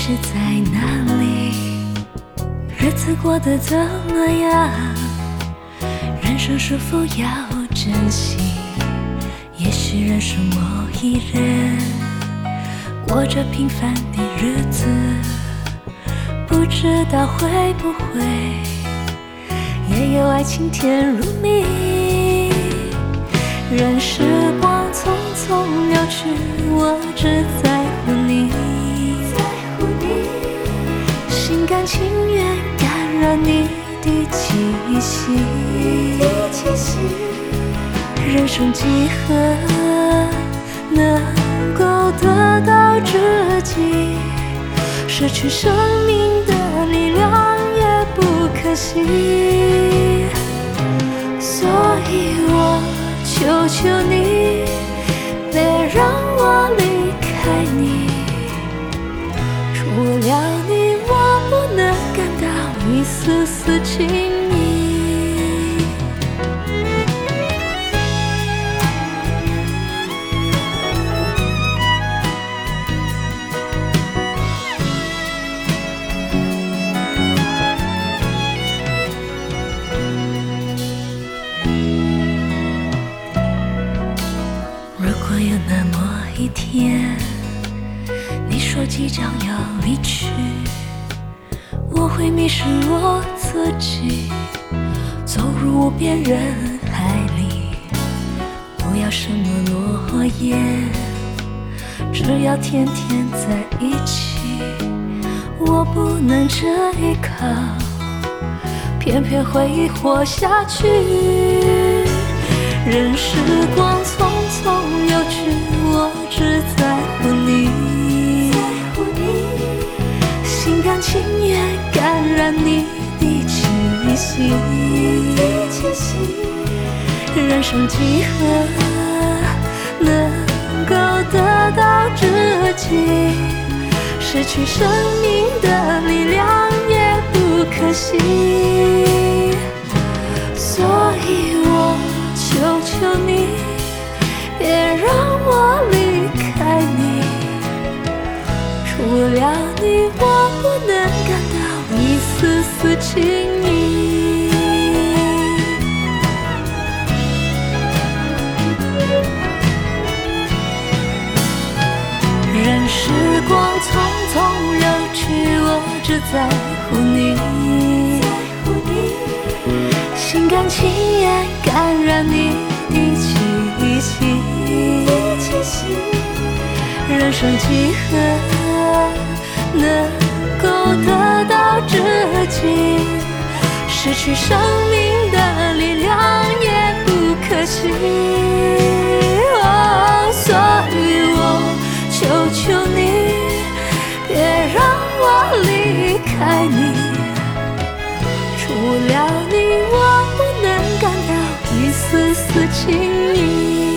是在哪里？日子过得怎么样？人生是否要珍惜？也许认识某一人，过着平凡的日子，不知道会不会也有爱情甜如蜜。任时光匆匆流去，我只在乎你，心甘情愿感染你的气息。人生几何能够得到知己？失去生命的力量也不可惜。所以我求求你，别让我离开你。除了你，我不能感到一丝丝情意。如果有那么一天，你说即将要离去，我会迷失我自己，走入无边人海里。不要什么诺言，只要天天在一起。我不能这一靠，偏偏回忆活下去。任时光匆匆流去，我只在乎你，心甘情愿感染你的气息。人生几何能够得到知己？失去生命的力量也不可惜。所以我求求你，别让我离开你。除了你，我不能感到一丝丝情意。任时光匆匆流去，我只在乎你，心甘情愿感染你的气息。人生几何能够得到知己？失去生命的力量也不可惜。所以我求求你，别让我离开你。除了你，我不能感到一丝丝情意。